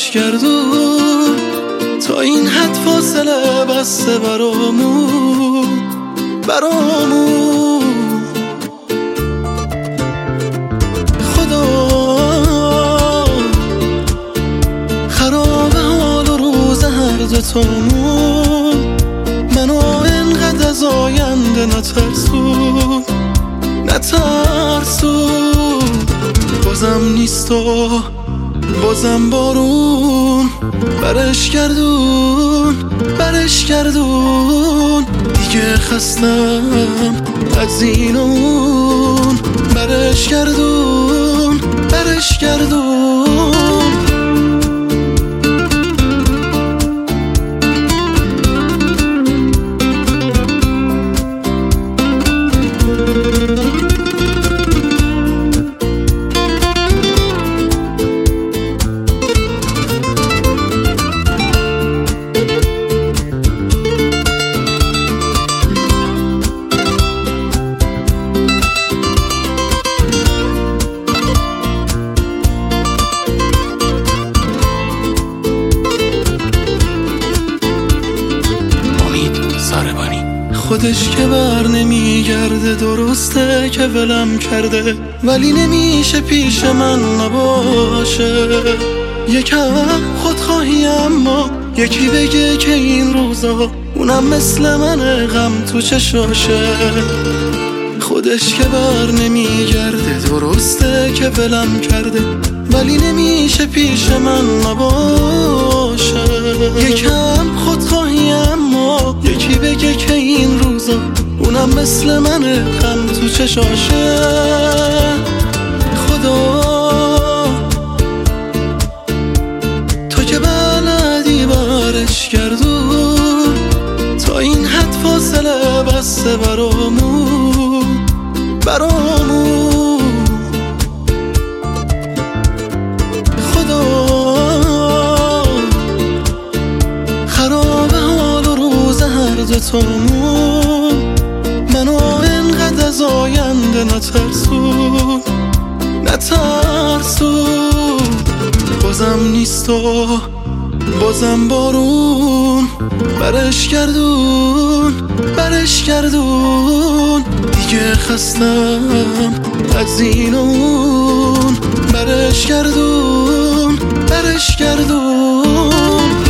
برش گردون، تا این حد فاصله بسته برامون خدا خراب حال و روز هر دوتامون، منو انقدر از آینده نترسون بازم نیست و بازم بارون، برش گردون دیگه خستم از این و اون، برش گردون خودش که بر نمیگرده، درسته که ولم کرده، ولی نمیشه پیش من نباشه. یکم خودخواهی اما یکی بگه که این روزا اونم مثل منه، غم تو چشاشه. خودش که بر نمیگرده، درسته که ولم کرده، ولی نمیشه پیش من نباشه. یکم خودخواهی اما یکی بگه که این روزا اونم مثل منه، غم تو چشاشه. خدا تو که بلدی برش گردون، تا این حد فاصله بسته برامون خدا خراب حال و روز هر دوتامون، منو انقدر از آینده نترسون بازم نیست و بازم بارون، برش گردون دیگه خستم از این و اون، برش گردون